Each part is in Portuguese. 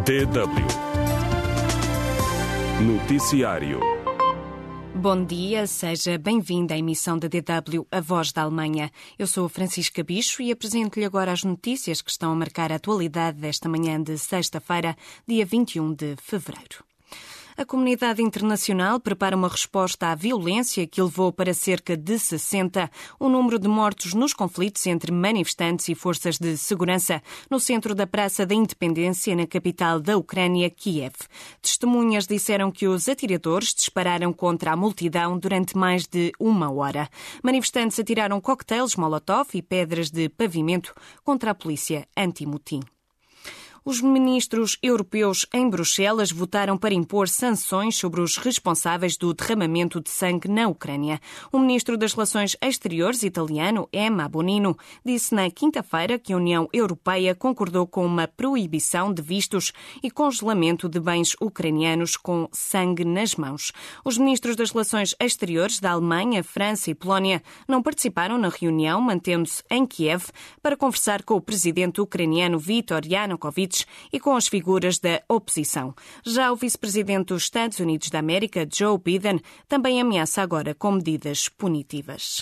DW Noticiário. Bom dia, seja bem-vindo à emissão da DW A Voz da Alemanha. Eu sou Francisca Bicho e apresento-lhe agora as notícias que estão a marcar a atualidade desta manhã de sexta-feira, dia 21 de fevereiro. A comunidade internacional prepara uma resposta à violência que levou para cerca de 60 o número de mortos nos conflitos entre manifestantes e forças de segurança no centro da Praça da Independência, na capital da Ucrânia, Kiev. Testemunhas disseram que os atiradores dispararam contra a multidão durante mais de uma hora. Manifestantes atiraram coquetéis Molotov e pedras de pavimento contra a polícia anti-motim. Os ministros europeus em Bruxelas votaram para impor sanções sobre os responsáveis do derramamento de sangue na Ucrânia. O ministro das Relações Exteriores italiano, Emma Bonino, disse na quinta-feira que a União Europeia concordou com uma proibição de vistos e congelamento de bens ucranianos com sangue nas mãos. Os ministros das Relações Exteriores da Alemanha, França e Polónia não participaram na reunião, mantendo-se em Kiev para conversar com o presidente ucraniano Viktor Yanukovych e com as figuras da oposição. Já o vice-presidente dos Estados Unidos da América, Joe Biden, também ameaça agora com medidas punitivas.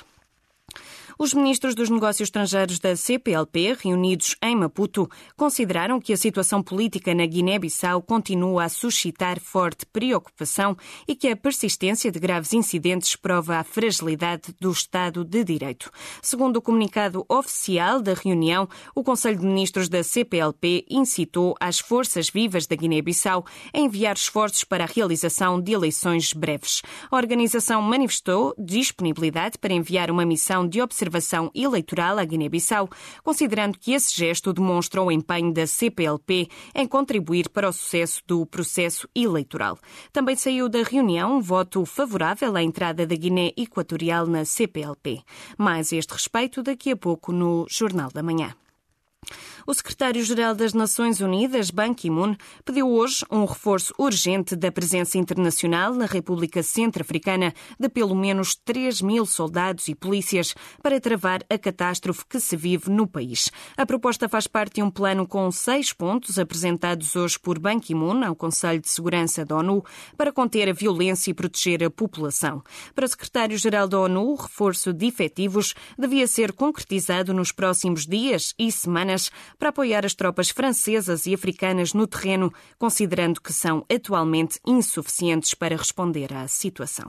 Os ministros dos Negócios Estrangeiros da CPLP, reunidos em Maputo, consideraram que a situação política na Guiné-Bissau continua a suscitar forte preocupação e que a persistência de graves incidentes prova a fragilidade do Estado de Direito. Segundo o comunicado oficial da reunião, o Conselho de Ministros da CPLP incitou as forças vivas da Guiné-Bissau a enviar esforços para a realização de eleições breves. A organização manifestou disponibilidade para enviar uma missão de observação eleitoral à Guiné-Bissau, considerando que esse gesto demonstra o empenho da CPLP em contribuir para o sucesso do processo eleitoral. Também saiu da reunião um voto favorável à entrada da Guiné Equatorial na CPLP. Mais a este respeito daqui a pouco no Jornal da Manhã. O secretário-geral das Nações Unidas, Ban Ki-moon, pediu hoje um reforço urgente da presença internacional na República Centro-Africana de pelo menos 3.000 soldados e polícias para travar a catástrofe que se vive no país. A proposta faz parte de um plano com 6 pontos apresentados hoje por Ban Ki-moon ao Conselho de Segurança da ONU para conter a violência e proteger a população. Para o secretário-geral da ONU, o reforço de efetivos devia ser concretizado nos próximos dias e semanas para apoiar as tropas francesas e africanas no terreno, considerando que são atualmente insuficientes para responder à situação.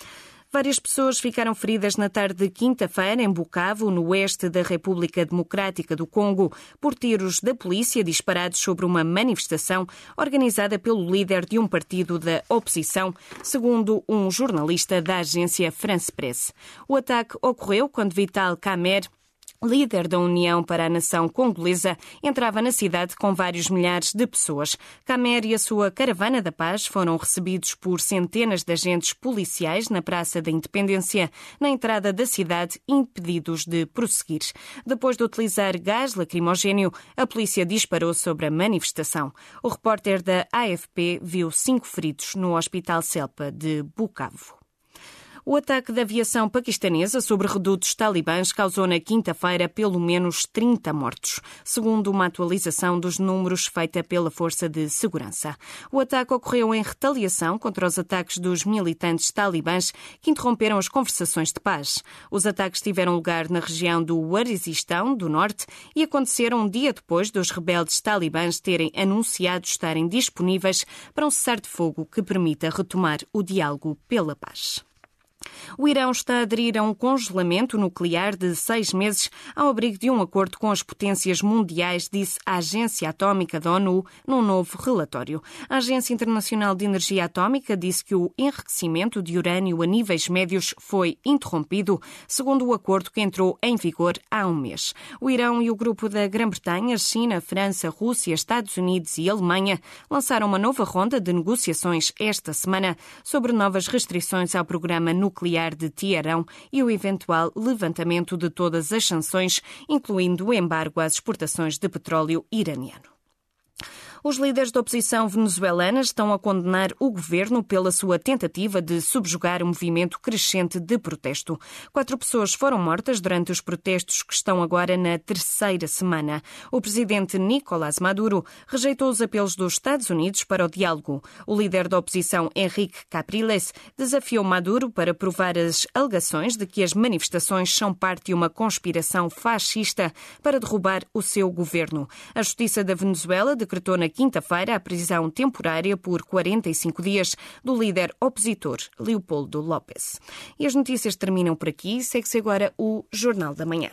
Várias pessoas ficaram feridas na tarde de quinta-feira em Bukavu, no oeste da República Democrática do Congo, por tiros da polícia disparados sobre uma manifestação organizada pelo líder de um partido da oposição, segundo um jornalista da agência France Presse. O ataque ocorreu quando Vital Kamerhe, líder da União para a Nação Congolesa, entrava na cidade com vários milhares de pessoas. Kamerhe e a sua caravana da paz foram recebidos por centenas de agentes policiais na Praça da Independência, na entrada da cidade, impedidos de prosseguir. Depois de utilizar gás lacrimogéneo, a polícia disparou sobre a manifestação. O repórter da AFP viu 5 feridos no Hospital Selpa de Bukavu. O ataque da aviação paquistanesa sobre redutos talibãs causou na quinta-feira pelo menos 30 mortos, segundo uma atualização dos números feita pela Força de Segurança. O ataque ocorreu em retaliação contra os ataques dos militantes talibãs que interromperam as conversações de paz. Os ataques tiveram lugar na região do Waziristan do Norte e aconteceram um dia depois dos rebeldes talibãs terem anunciado estarem disponíveis para um cessar-de-fogo que permita retomar o diálogo pela paz. O Irão está a aderir a um congelamento nuclear de 6 meses ao abrigo de um acordo com as potências mundiais, disse a Agência Atómica da ONU num novo relatório. A Agência Internacional de Energia Atómica disse que o enriquecimento de urânio a níveis médios foi interrompido, segundo o acordo que entrou em vigor há um mês. O Irão e o grupo da Grã-Bretanha, China, França, Rússia, Estados Unidos e Alemanha lançaram uma nova ronda de negociações esta semana sobre novas restrições ao programa nuclear de Teherão e o eventual levantamento de todas as sanções, incluindo o embargo às exportações de petróleo iraniano. Os líderes da oposição venezuelana estão a condenar o governo pela sua tentativa de subjugar o movimento crescente de protesto. 4 pessoas foram mortas durante os protestos que estão agora na 3ª semana. O presidente Nicolás Maduro rejeitou os apelos dos Estados Unidos para o diálogo. O líder da oposição, Henrique Capriles, desafiou Maduro para provar as alegações de que as manifestações são parte de uma conspiração fascista para derrubar o seu governo. A Justiça da Venezuela decretou na quinta-feira a prisão temporária por 45 dias do líder opositor, Leopoldo López. E as notícias terminam por aqui. Segue-se agora o Jornal da Manhã.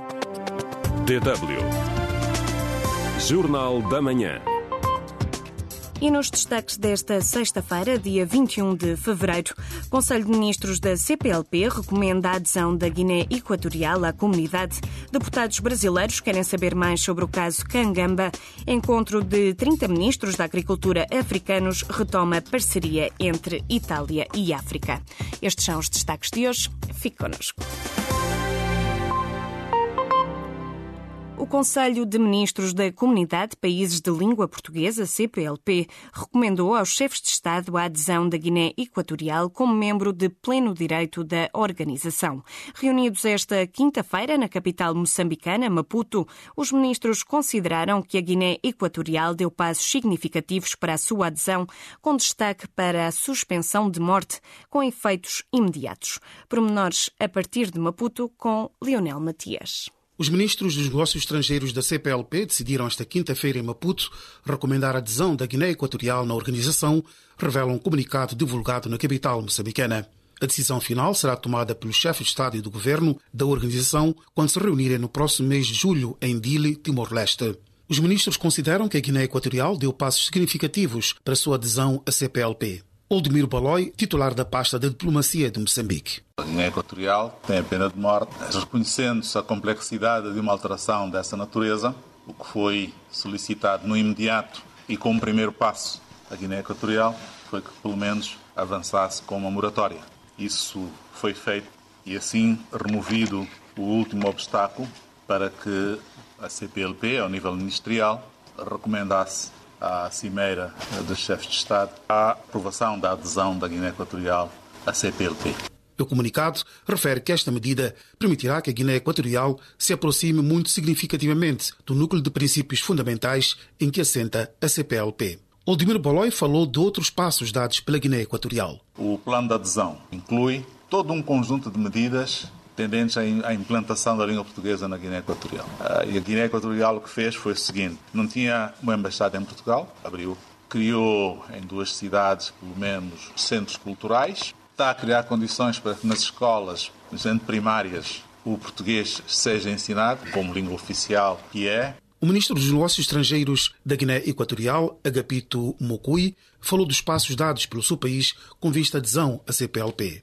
DW Jornal da Manhã. E nos destaques desta sexta-feira, dia 21 de fevereiro, o Conselho de Ministros da CPLP recomenda a adesão da Guiné Equatorial à comunidade. Deputados brasileiros querem saber mais sobre o caso Cangamba. Encontro de 30 ministros da agricultura africanos retoma parceria entre Itália e África. Estes são os destaques de hoje. Fique connosco. O Conselho de Ministros da Comunidade de Países de Língua Portuguesa, CPLP, recomendou aos chefes de Estado a adesão da Guiné Equatorial como membro de pleno direito da organização. Reunidos esta quinta-feira na capital moçambicana, Maputo, os ministros consideraram que a Guiné Equatorial deu passos significativos para a sua adesão, com destaque para a suspensão de morte com efeitos imediatos. Pormenores a partir de Maputo com Lionel Matias. Os ministros dos Negócios Estrangeiros da CPLP decidiram esta quinta-feira em Maputo recomendar a adesão da Guiné Equatorial na organização, revela um comunicado divulgado na capital moçambicana. A decisão final será tomada pelos chefes de Estado e do Governo da organização quando se reunirem no próximo mês de julho em Dili, Timor-Leste. Os ministros consideram que a Guiné Equatorial deu passos significativos para a sua adesão à CPLP. Oldemiro Balói, titular da pasta da diplomacia de Moçambique. A Guiné Equatorial tem a pena de morte, reconhecendo-se a complexidade de uma alteração dessa natureza, o que foi solicitado no imediato e como primeiro passo a Guiné Equatorial foi que pelo menos avançasse com uma moratória. Isso foi feito e assim removido o último obstáculo para que a CPLP, ao nível ministerial, recomendasse à Cimeira dos Chefes de Estado a aprovação da adesão da Guiné Equatorial à CPLP. O comunicado refere que esta medida permitirá que a Guiné Equatorial se aproxime muito significativamente do núcleo de princípios fundamentais em que assenta a CPLP. Oldemiro Balói falou de outros passos dados pela Guiné Equatorial. O plano de adesão inclui todo um conjunto de medidas tendentes à implantação da língua portuguesa na Guiné Equatorial. E a Guiné Equatorial o que fez foi o seguinte: não tinha uma embaixada em Portugal, criou em 2 cidades, pelo menos, centros culturais, está a criar condições para que nas escolas, principalmente primárias, o português seja ensinado como língua oficial que é. O ministro dos Negócios Estrangeiros da Guiné Equatorial, Agapito Mokui, falou dos passos dados pelo seu país com vista à adesão à CPLP.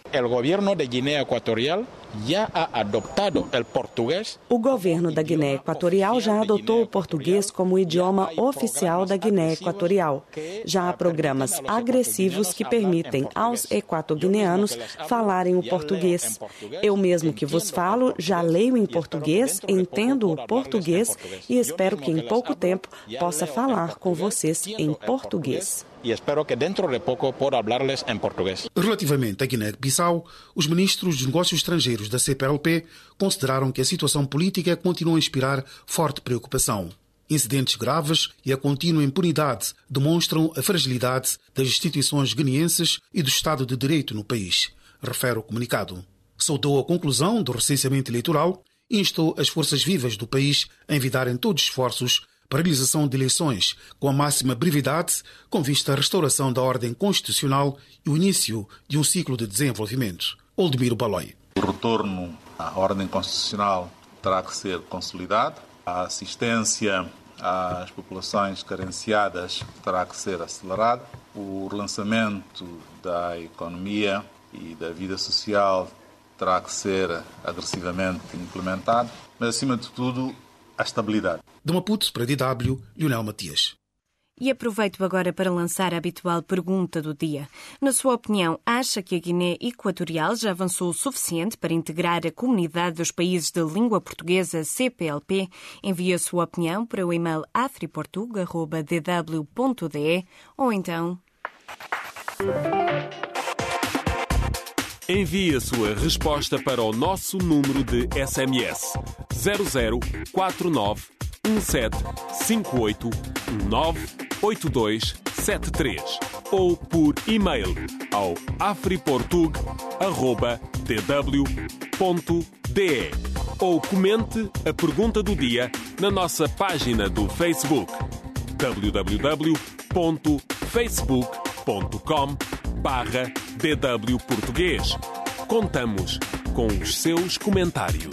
O governo da Guiné Equatorial já adotou o português como idioma oficial da Guiné Equatorial. Já há programas agressivos que permitem aos equatoguineanos falarem o português. Eu mesmo que vos falo, já leio em português, entendo o português e espero que em pouco tempo possa falar com vocês em português. E espero que dentro de pouco possa falar-lhes em português. Relativamente à Guiné-Bissau, os ministros dos Negócios Estrangeiros da CPLP consideraram que a situação política continua a inspirar forte preocupação. Incidentes graves e a contínua impunidade demonstram a fragilidade das instituições guineenses e do Estado de Direito no país, refere o comunicado. Saudou a conclusão do recenseamento eleitoral e instou as forças vivas do país a envidarem todos os esforços para a realização de eleições com a máxima brevidade, com vista à restauração da ordem constitucional e o início de um ciclo de desenvolvimento. Oldemiro Balói. O retorno à ordem constitucional terá que ser consolidado. A assistência às populações carenciadas terá que ser acelerada. O relançamento da economia e da vida social terá que ser agressivamente implementado. Mas, acima de tudo, a estabilidade. De Maputo para a DW, Lionel Matias. E aproveito agora para lançar a habitual pergunta do dia. Na sua opinião, acha que a Guiné Equatorial já avançou o suficiente para integrar a comunidade dos países de língua portuguesa CPLP? Envie a sua opinião para o e-mail afriportug@dw.de ou então... Envie a sua resposta para o nosso número de SMS 0049 17 58 98273 ou por e-mail ao afriportug@dw.de ou comente a pergunta do dia na nossa página do Facebook www.facebook.com/DW Português. Contamos com os seus comentários.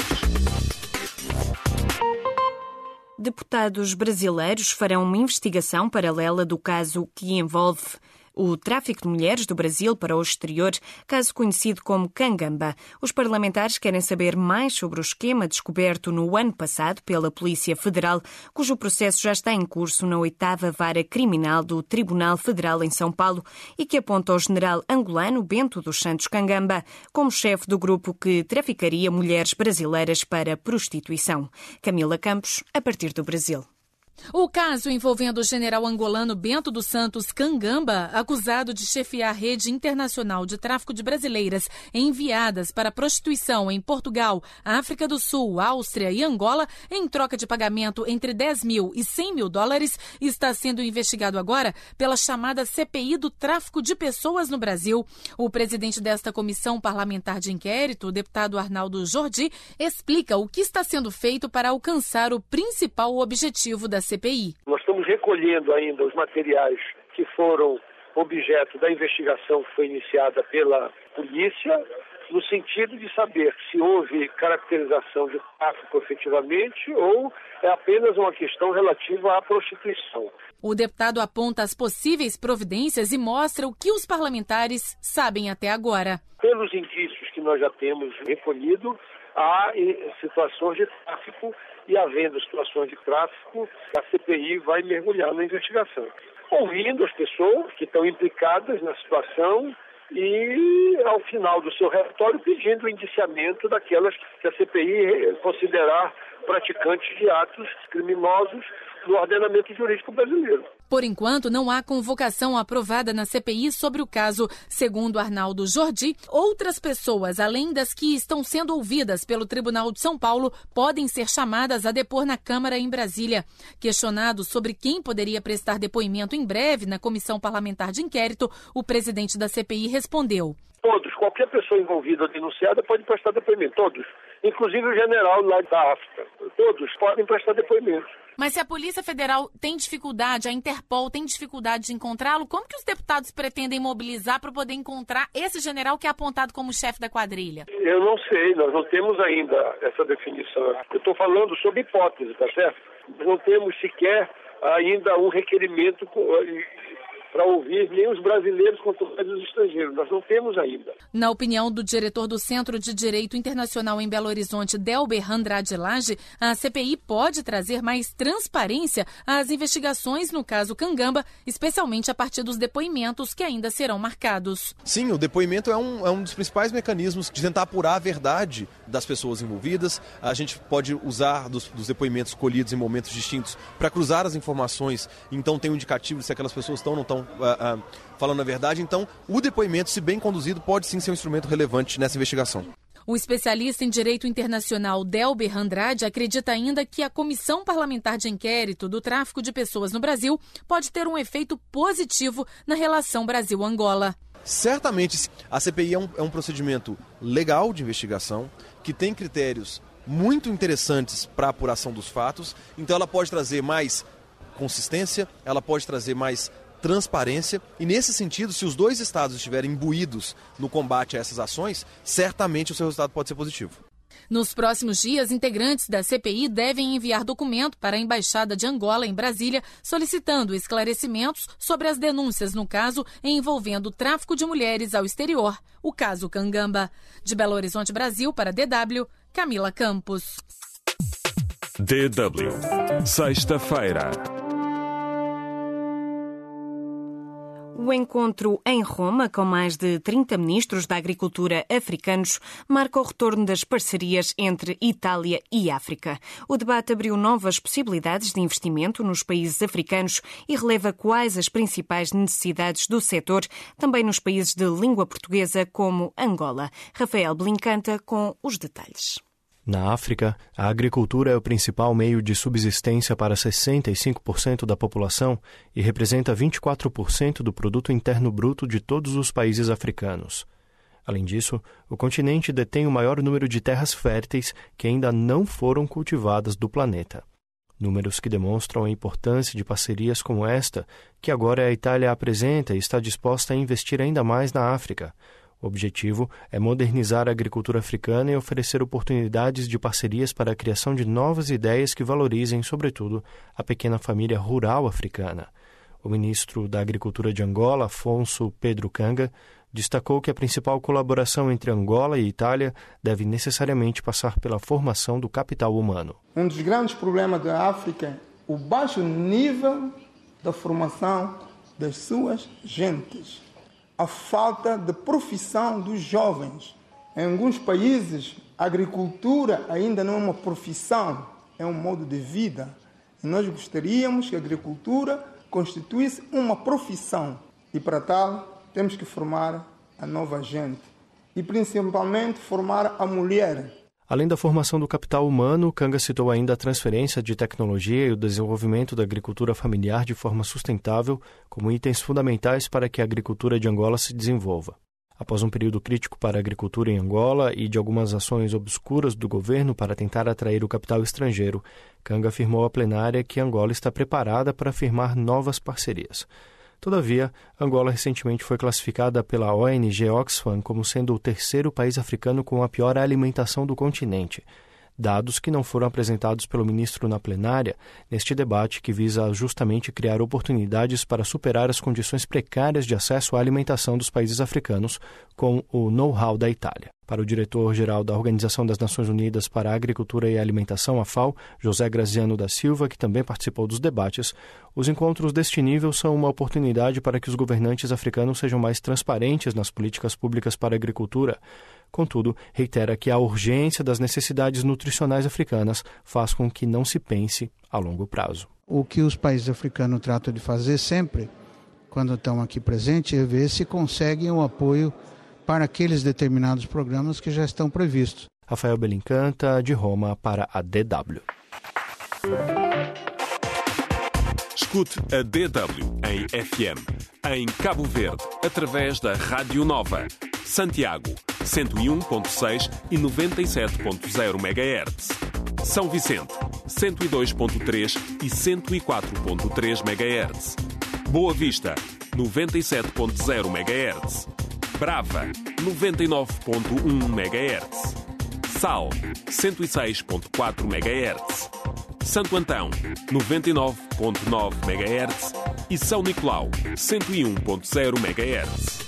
Deputados brasileiros farão uma investigação paralela do caso que envolve o tráfico de mulheres do Brasil para o exterior, caso conhecido como Cangamba. Os parlamentares querem saber mais sobre o esquema descoberto no ano passado pela Polícia Federal, cujo processo já está em curso na 8ª Vara Criminal do Tribunal Federal em São Paulo e que aponta ao general angolano Bento dos Santos Cangamba como chefe do grupo que traficaria mulheres brasileiras para prostituição. Camila Campos, a partir do Brasil. O caso envolvendo o general angolano Bento dos Santos Cangamba, acusado de chefiar a rede internacional de tráfico de brasileiras enviadas para prostituição em Portugal, África do Sul, Áustria e Angola, em troca de pagamento entre 10 mil e 100 mil dólares, está sendo investigado agora pela chamada CPI do tráfico de pessoas no Brasil. O presidente desta comissão parlamentar de inquérito, o deputado Arnaldo Jordi, explica o que está sendo feito para alcançar o principal objetivo da CPI. Nós estamos recolhendo ainda os materiais que foram objeto da investigação que foi iniciada pela polícia, no sentido de saber se houve caracterização de tráfico efetivamente ou é apenas uma questão relativa à prostituição. O deputado aponta as possíveis providências e mostra o que os parlamentares sabem até agora. Pelos indícios que nós já temos recolhido, há situações de tráfico e, havendo situações de tráfico, a CPI vai mergulhar na investigação, ouvindo as pessoas que estão implicadas na situação e, ao final do seu relatório, pedindo o indiciamento daquelas que a CPI considerar praticantes de atos criminosos no ordenamento jurídico brasileiro. Por enquanto, não há convocação aprovada na CPI sobre o caso. Segundo Arnaldo Jordi, outras pessoas, além das que estão sendo ouvidas pelo Tribunal de São Paulo, podem ser chamadas a depor na Câmara em Brasília. Questionado sobre quem poderia prestar depoimento em breve na Comissão Parlamentar de Inquérito, o presidente da CPI respondeu: Todos, qualquer pessoa envolvida ou denunciada pode prestar depoimento, todos. Inclusive o general lá da África. Todos podem prestar depoimento. Mas se a Polícia Federal tem dificuldade, a Interpol tem dificuldade de encontrá-lo, como que os deputados pretendem mobilizar para poder encontrar esse general que é apontado como chefe da quadrilha? Eu não sei, nós não temos ainda essa definição. Eu estou falando sobre hipótese, tá certo? Nós não temos sequer ainda um requerimento para ouvir nem os brasileiros quanto mais os estrangeiros. Nós não temos ainda. Na opinião do diretor do Centro de Direito Internacional em Belo Horizonte, Delber Andrade Lage, a CPI pode trazer mais transparência às investigações no caso Cangamba, especialmente a partir dos depoimentos que ainda serão marcados. Sim, o depoimento é um dos principais mecanismos de tentar apurar a verdade das pessoas envolvidas. A gente pode usar dos depoimentos colhidos em momentos distintos para cruzar as informações, então tem um indicativo de se aquelas pessoas estão ou não estão falando a verdade. Então, o depoimento, se bem conduzido, pode sim ser um instrumento relevante nessa investigação. O especialista em direito internacional Delber Andrade acredita ainda que a Comissão Parlamentar de Inquérito do Tráfico de Pessoas no Brasil pode ter um efeito positivo na relação Brasil-Angola. Certamente, a CPI é um procedimento legal de investigação, que tem critérios muito interessantes para a apuração dos fatos, então ela pode trazer mais consistência, ela pode trazer mais transparência e, nesse sentido, se os dois estados estiverem imbuídos no combate a essas ações, certamente o seu resultado pode ser positivo. Nos próximos dias, integrantes da CPI devem enviar documento para a Embaixada de Angola em Brasília, solicitando esclarecimentos sobre as denúncias no caso envolvendo o tráfico de mulheres ao exterior, o caso Cangamba. De Belo Horizonte, Brasil, para DW, Camila Campos. DW, sexta-feira. O encontro em Roma, com mais de 30 ministros da agricultura africanos, marca o retorno das parcerias entre Itália e África. O debate abriu novas possibilidades de investimento nos países africanos e releva quais as principais necessidades do setor, também nos países de língua portuguesa como Angola. Rafael Blincanta com os detalhes. Na África, a agricultura é o principal meio de subsistência para 65% da população e representa 24% do produto interno bruto de todos os países africanos. Além disso, o continente detém o maior número de terras férteis que ainda não foram cultivadas do planeta. Números que demonstram a importância de parcerias como esta, que agora a Itália apresenta e está disposta a investir ainda mais na África. O objetivo é modernizar a agricultura africana e oferecer oportunidades de parcerias para a criação de novas ideias que valorizem, sobretudo, a pequena família rural africana. O ministro da Agricultura de Angola, Afonso Pedro Kanga, destacou que a principal colaboração entre Angola e Itália deve necessariamente passar pela formação do capital humano. Um dos grandes problemas da África é o baixo nível da formação das suas gentes. A falta de profissão dos jovens. Em alguns países, a agricultura ainda não é uma profissão, é um modo de vida. E nós gostaríamos que a agricultura constituísse uma profissão. E para tal, temos que formar a nova gente. E principalmente formar a mulher. Além da formação do capital humano, Kanga citou ainda a transferência de tecnologia e o desenvolvimento da agricultura familiar de forma sustentável como itens fundamentais para que a agricultura de Angola se desenvolva. Após um período crítico para a agricultura em Angola e de algumas ações obscuras do governo para tentar atrair o capital estrangeiro, Kanga afirmou à plenária que Angola está preparada para firmar novas parcerias. Todavia, Angola recentemente foi classificada pela ONG Oxfam como sendo o terceiro país africano com a pior alimentação do continente. Dados que não foram apresentados pelo ministro na plenária neste debate que visa justamente criar oportunidades para superar as condições precárias de acesso à alimentação dos países africanos com o know-how da Itália. Para o diretor-geral da Organização das Nações Unidas para a Agricultura e Alimentação, a FAO, José Graziano da Silva, que também participou dos debates, os encontros deste nível são uma oportunidade para que os governantes africanos sejam mais transparentes nas políticas públicas para a agricultura. Contudo, reitera que a urgência das necessidades nutricionais africanas faz com que não se pense a longo prazo. O que os países africanos tratam de fazer sempre, quando estão aqui presentes, é ver se conseguem o apoio para aqueles determinados programas que já estão previstos. Rafael Belincanta, de Roma, para a DW. Escute a DW em FM, em Cabo Verde, através da Rádio Nova, Santiago, 101.6 e 97.0 MHz. São Vicente, 102.3 e 104.3 MHz. Boa Vista, 97.0 MHz. Brava, 99.1 MHz. Sal, 106.4 MHz. Santo Antão, 99.9 MHz. E São Nicolau, 101.0 MHz.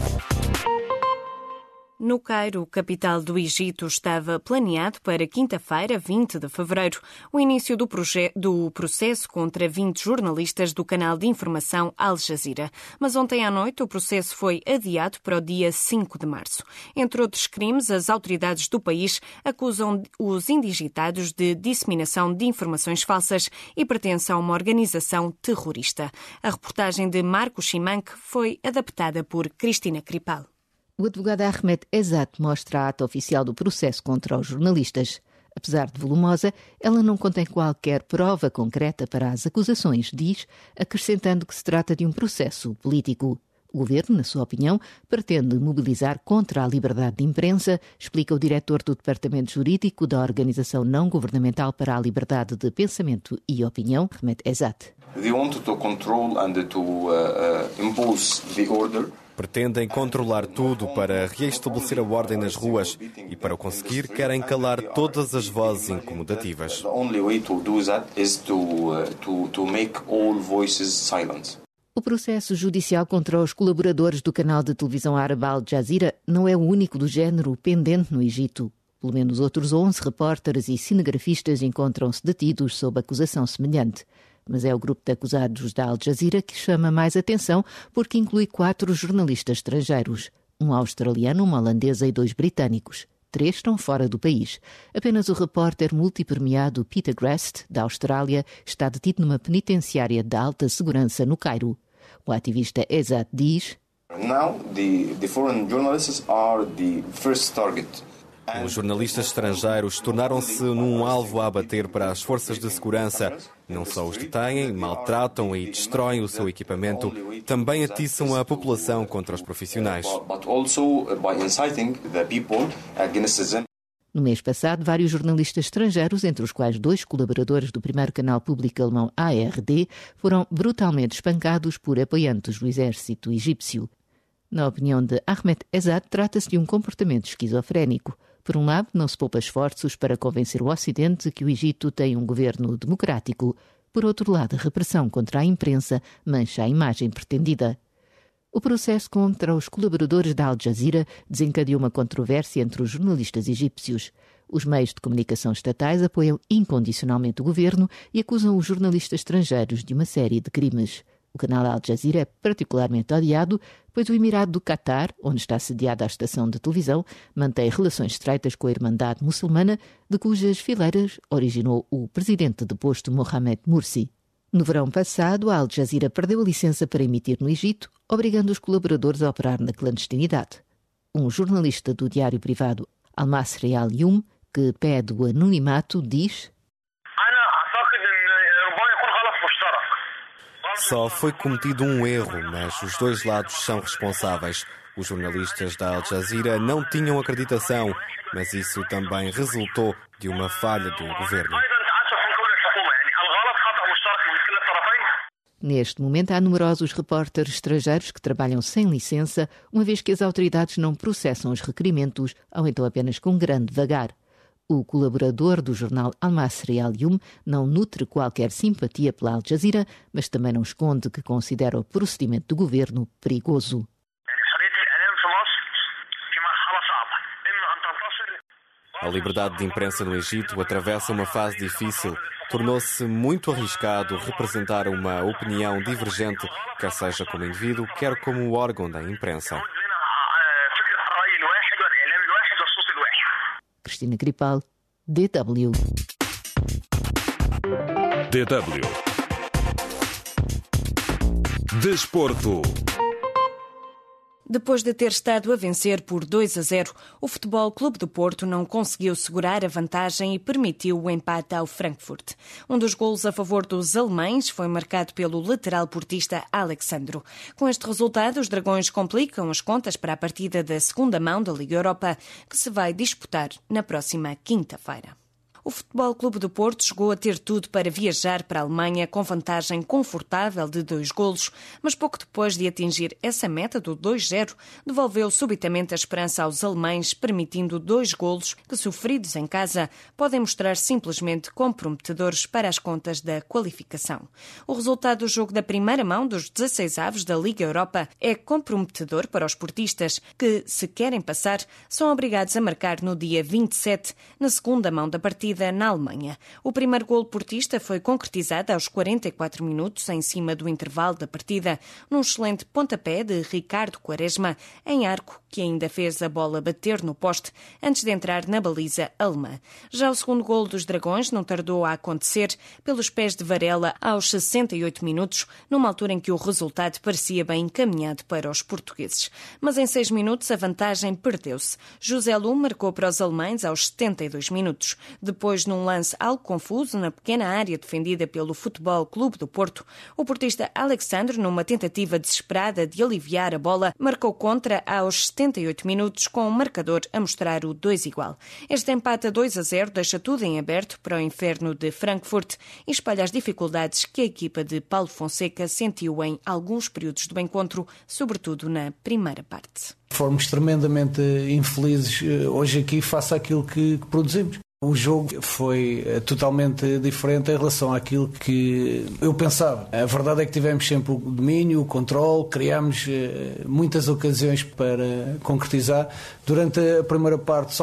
No Cairo, capital do Egito, estava planeado para quinta-feira, 20 de fevereiro, o início do processo contra 20 jornalistas do canal de informação Al Jazeera. Mas ontem à noite o processo foi adiado para o dia 5 de março. Entre outros crimes, as autoridades do país acusam os indigitados de disseminação de informações falsas e pertence a uma organização terrorista. A reportagem de Marco Chimanque foi adaptada por Cristina Cripal. O advogado Ahmed Ezzat mostra a ata oficial do processo contra os jornalistas. Apesar de volumosa, ela não contém qualquer prova concreta para as acusações, diz, acrescentando que se trata de um processo político. O governo, na sua opinião, pretende mobilizar contra a liberdade de imprensa, explica o diretor do Departamento Jurídico da Organização Não Governamental para a Liberdade de Pensamento e Opinião, Ahmed Ezzat. They want to control and to impose the order. Pretendem controlar tudo para reestabelecer a ordem nas ruas e, para o conseguir, querem calar todas as vozes incomodativas. O processo judicial contra os colaboradores do canal de televisão árabe Al Jazeera não é o único do género pendente no Egito. Pelo menos outros 11 repórteres e cinegrafistas encontram-se detidos sob acusação semelhante. Mas é o grupo de acusados da Al Jazeera que chama mais atenção porque inclui 4 jornalistas estrangeiros, um australiano, uma holandesa e 2 britânicos. 3 estão fora do país. Apenas o repórter multipremiado Peter Grest, da Austrália, está detido numa penitenciária de alta segurança no Cairo. O ativista Ezat diz: Now the foreign journalists are the first target. Os jornalistas estrangeiros tornaram-se num alvo a abater para as forças de segurança. Não só os detêm, maltratam e destroem o seu equipamento, também atiçam a população contra os profissionais. No mês passado, vários jornalistas estrangeiros, entre os quais 2 colaboradores do primeiro canal público alemão ARD, foram brutalmente espancados por apoiantes do exército egípcio. Na opinião de Ahmed Ezat, trata-se de um comportamento esquizofrénico. Por um lado, não se poupa esforços para convencer o Ocidente que o Egito tem um governo democrático. Por outro lado, a repressão contra a imprensa mancha a imagem pretendida. O processo contra os colaboradores da Al Jazeera desencadeou uma controvérsia entre os jornalistas egípcios. Os meios de comunicação estatais apoiam incondicionalmente o governo e acusam os jornalistas estrangeiros de uma série de crimes. O canal Al Jazeera é particularmente odiado, pois o Emirado do Qatar, onde está sediada a estação de televisão, mantém relações estreitas com a Irmandade Muçulmana, de cujas fileiras originou o presidente deposto Mohamed Morsi. No verão passado, a Al Jazeera perdeu a licença para emitir no Egito, obrigando os colaboradores a operar na clandestinidade. Um jornalista do diário privado Al-Masri Al-Yum, que pede o anonimato, diz: Só foi cometido um erro, mas os 2 lados são responsáveis. Os jornalistas da Al Jazeera não tinham acreditação, mas isso também resultou de uma falha do governo. Neste momento, há numerosos repórteres estrangeiros que trabalham sem licença, uma vez que as autoridades não processam os requerimentos, ou então apenas com grande vagar. O colaborador do jornal Al-Masri Al-Yum não nutre qualquer simpatia pela Al Jazeera, mas também não esconde que considera o procedimento do governo perigoso. A liberdade de imprensa no Egito atravessa uma fase difícil. Tornou-se muito arriscado representar uma opinião divergente, quer seja como indivíduo, quer como órgão da imprensa. Cristina Gripal, DW. DW. Desporto. Depois de ter estado a vencer por 2-0, o Futebol Clube do Porto não conseguiu segurar a vantagem e permitiu o empate ao Frankfurt. Um dos golos a favor dos alemães foi marcado pelo lateral portista Alexandro. Com este resultado, os Dragões complicam as contas para a partida da segunda mão da Liga Europa, que se vai disputar na próxima quinta-feira. O Futebol Clube do Porto chegou a ter tudo para viajar para a Alemanha com vantagem confortável de 2 golos, mas pouco depois de atingir essa meta do 2-0, devolveu subitamente a esperança aos alemães, permitindo 2 golos que, sofridos em casa, podem mostrar simplesmente comprometedores para as contas da qualificação. O resultado do jogo da primeira mão dos 16avos da Liga Europa é comprometedor para os portistas que, se querem passar, são obrigados a marcar no dia 27, na segunda mão da partida na Alemanha. O primeiro golo portista foi concretizado aos 44 minutos, em cima do intervalo da partida, num excelente pontapé de Ricardo Quaresma, em arco, que ainda fez a bola bater no poste antes de entrar na baliza alemã. Já o segundo golo dos Dragões não tardou a acontecer pelos pés de Varela aos 68 minutos, numa altura em que o resultado parecia bem encaminhado para os portugueses. Mas em 6 minutos a vantagem perdeu-se. José Lu marcou para os alemães aos 72 minutos. Depois, num lance algo confuso na pequena área defendida pelo Futebol Clube do Porto, o portista Alexandre, numa tentativa desesperada de aliviar a bola, marcou contra aos 78 minutos, com o marcador a mostrar o 2-igual. Este empate a 2-0 deixa tudo em aberto para o inferno de Frankfurt e espalha as dificuldades que a equipa de Paulo Fonseca sentiu em alguns períodos do encontro, sobretudo na primeira parte. Fomos tremendamente infelizes hoje aqui face àquilo que produzimos. O jogo foi totalmente diferente em relação àquilo que eu pensava. A verdade é que tivemos sempre o domínio, o controle, criámos muitas ocasiões para concretizar. Durante a primeira parte só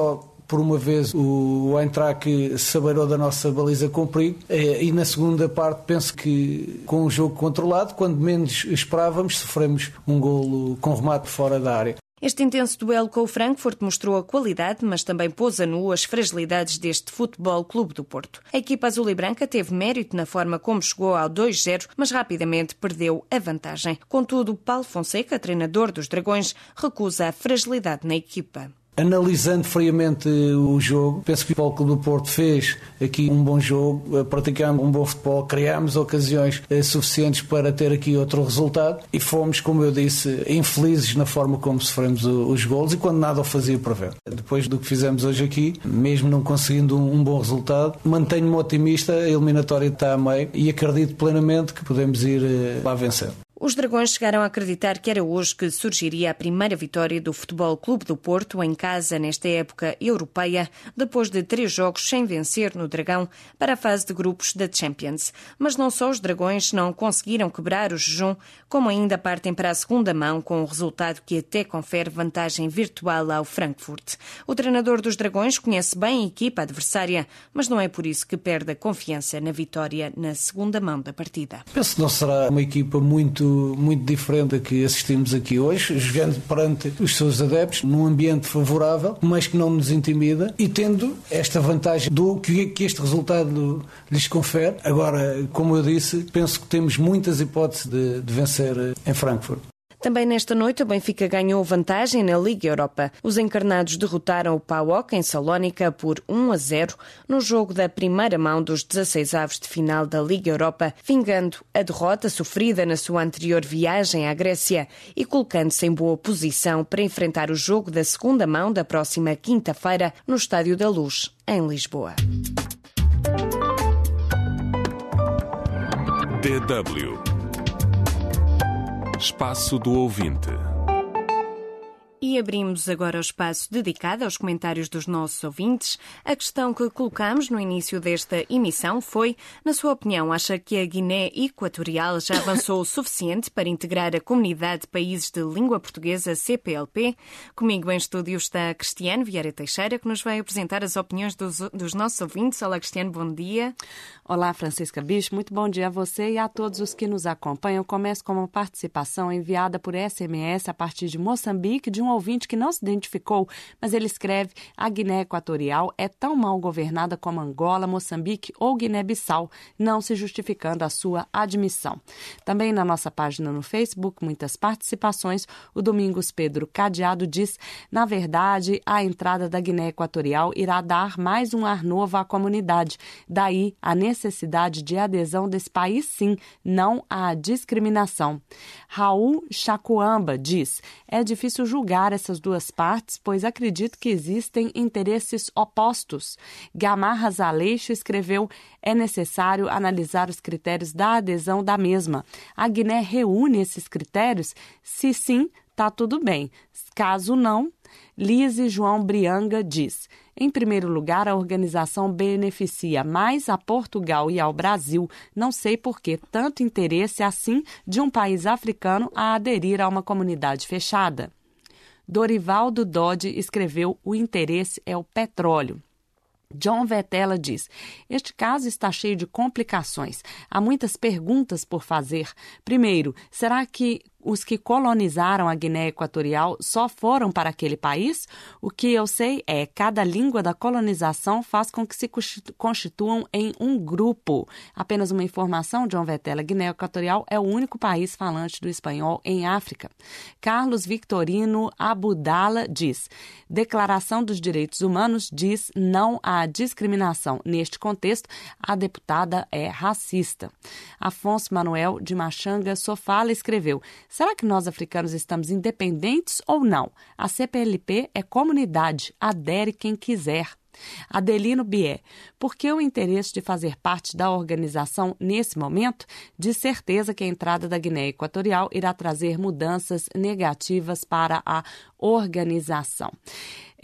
por uma vez o Eintracht se abeirou da nossa baliza com perigo, e na segunda parte penso que com o jogo controlado, quando menos esperávamos, sofremos um golo com remate fora da área. Este intenso duelo com o Frankfurt mostrou a qualidade, mas também pôs a nu as fragilidades deste Futebol Clube do Porto. A equipa azul e branca teve mérito na forma como chegou ao 2-0, mas rapidamente perdeu a vantagem. Contudo, Paulo Fonseca, treinador dos Dragões, recusa a fragilidade na equipa. Analisando friamente o jogo, penso que o Futebol Clube do Porto fez aqui um bom jogo, praticamos um bom futebol, criámos ocasiões suficientes para ter aqui outro resultado e fomos, como eu disse, infelizes na forma como sofremos os golos e quando nada o fazia prever. Depois do que fizemos hoje aqui, mesmo não conseguindo um bom resultado, mantenho-me otimista, a eliminatória está a meio e acredito plenamente que podemos ir lá vencer. Os Dragões chegaram a acreditar que era hoje que surgiria a primeira vitória do Futebol Clube do Porto em casa nesta época europeia, depois de 3 jogos sem vencer no Dragão para a fase de grupos da Champions. Mas não só os Dragões não conseguiram quebrar o jejum, como ainda partem para a segunda mão com um resultado que até confere vantagem virtual ao Frankfurt. O treinador dos Dragões conhece bem a equipa adversária, mas não é por isso que perde a confiança na vitória na segunda mão da partida. Penso que não será uma equipa muito diferente da que assistimos aqui hoje, jogando perante os seus adeptos num ambiente favorável, mas que não nos intimida e tendo esta vantagem do que este resultado lhes confere. Agora, como eu disse, penso que temos muitas hipóteses de vencer em Frankfurt. Também nesta noite, o Benfica ganhou vantagem na Liga Europa. Os encarnados derrotaram o PAOK em Salónica por 1-0 no jogo da primeira mão dos 16avos de final da Liga Europa, vingando a derrota sofrida na sua anterior viagem à Grécia e colocando-se em boa posição para enfrentar o jogo da segunda mão da próxima quinta-feira no Estádio da Luz, em Lisboa. DW Espaço do Ouvinte. E abrimos agora o espaço dedicado aos comentários dos nossos ouvintes. A questão que colocamos no início desta emissão foi, na sua opinião, acha que a Guiné Equatorial já avançou o suficiente para integrar a Comunidade de Países de Língua Portuguesa CPLP? Comigo em estúdio está Cristiano Vieira Teixeira, que nos vai apresentar as opiniões dos nossos ouvintes. Olá, Cristiano, bom dia. Olá, Francisca Bicho, muito bom dia a você e a todos os que nos acompanham. Começo com uma participação enviada por SMS a partir de Moçambique, de um ouvinte que não se identificou, mas ele escreve: a Guiné Equatorial é tão mal governada como Angola, Moçambique ou Guiné-Bissau, não se justificando a sua admissão. Também na nossa página no Facebook, muitas participações. O Domingos Pedro Cadeado diz: na verdade, a entrada da Guiné Equatorial irá dar mais um ar novo à comunidade. Daí a necessidade de adesão desse país, sim, não a discriminação. Raul Chacuamba diz: é difícil julgar essas duas partes, pois acredito que existem interesses opostos. Gamarras Aleixo escreveu: é necessário analisar os critérios da adesão da mesma. A Guiné reúne esses critérios? Se sim, está tudo bem. Caso não, Lise João Brianga diz: em primeiro lugar, a organização beneficia mais a Portugal e ao Brasil. Não sei por que tanto interesse assim de um país africano a aderir a uma comunidade fechada. Dorivaldo Dodge escreveu: o interesse é o petróleo. John Vetela diz: este caso está cheio de complicações. Há muitas perguntas por fazer. Primeiro, será que os que colonizaram a Guiné Equatorial só foram para aquele país? O que eu sei é que cada língua da colonização faz com que se constituam em um grupo. Apenas uma informação, John Vetela: Guiné Equatorial é o único país falante do espanhol em África. Carlos Victorino Abudala diz: Declaração dos Direitos Humanos diz não à discriminação. Neste contexto, a deputada é racista. Afonso Manuel de Machanga Sofala escreveu: será que nós africanos estamos independentes ou não? A CPLP é comunidade, adere quem quiser. Adelino Bié: por que o interesse de fazer parte da organização nesse momento? De certeza que a entrada da Guiné Equatorial irá trazer mudanças negativas para a organização.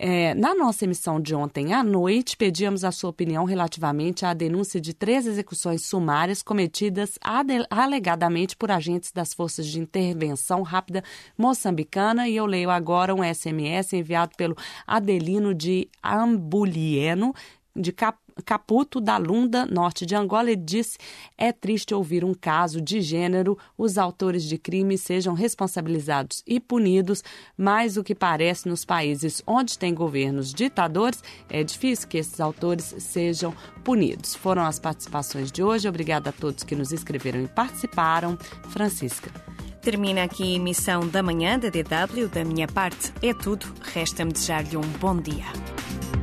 Na nossa emissão de ontem à noite, pedíamos a sua opinião relativamente à denúncia de 3 execuções sumárias cometidas alegadamente por agentes das Forças de Intervenção Rápida Moçambicana, e eu leio agora um SMS enviado pelo Adelino de Ambulieno, de Caputo da Lunda, norte de Angola. Ele disse: é triste ouvir um caso de gênero, os autores de crimes sejam responsabilizados e punidos, mas o que parece nos países onde tem governos ditadores, é difícil que esses autores sejam punidos. Foram as participações de hoje. Obrigada a todos que nos escreveram e participaram. Francisca. Termina aqui a emissão da manhã da DW. Da minha parte é tudo. Resta-me desejar-lhe um bom dia.